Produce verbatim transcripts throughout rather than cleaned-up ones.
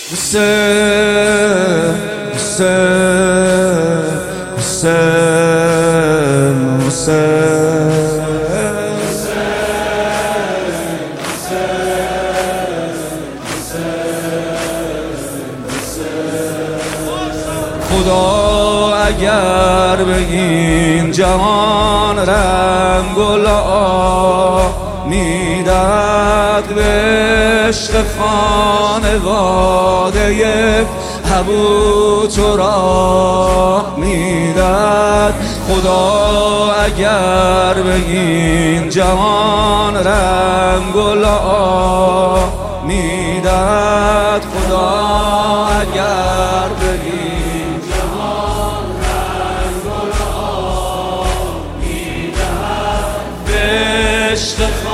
حسین حسین حسین خدا اگر به این جهان رنگ و لا میداد به عشق خانواده یک حبو تو را میداد. خدا اگر به این جهان رنگ و لا میداد، خدا اگر به این جهان رنگ و لا میداد به عشق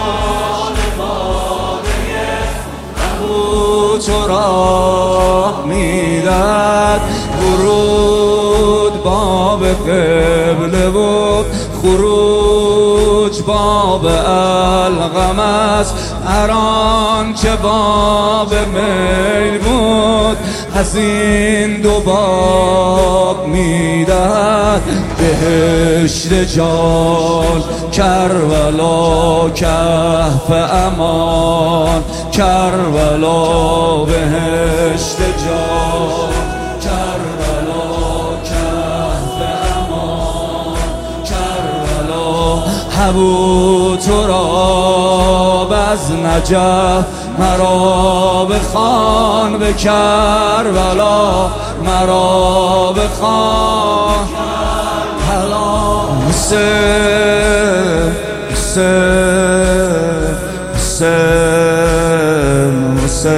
خانواده حبو تو را میداد. ورود باب قبله و خروج باب القمص، هر آن که باب میل بود از این دو باب میداد. بهشت جان کربلا کهف امان، کربلا بهشت جان کربلا کهف امان، کربلا حبو تو را از نجف مرا بخوان به کربلا، مرا بخوان کربلا. حسین حسین حسین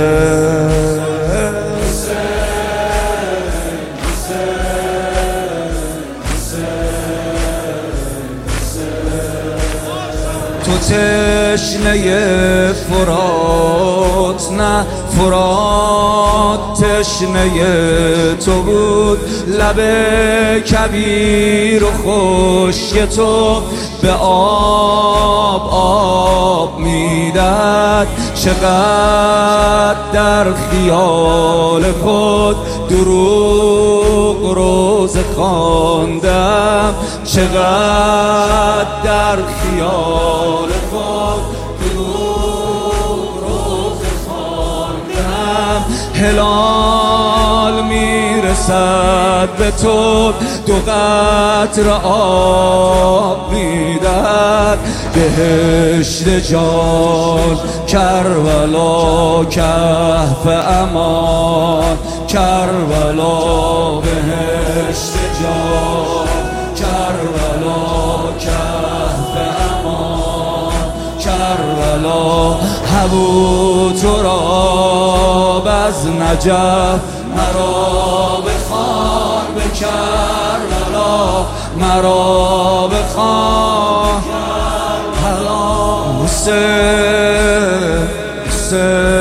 حسین. تو تشنه فرات نه، فرات تشنه تو بود. لب کبیر و خشک تو به آب آب میداد. چقدر در خیال خود دروغ روز خواندم، چقدر در خیال خود دروغ روز خواندم. هلال میرسد به تو دو قطره آب میداد. بهشت جان کربلا کهف امان، کربلا بهشت جان کربلا کهف امان، کربلا حبو تو را از نجف مرا بخوان به کربلا، مرا بخوان کربلا. حسین حسین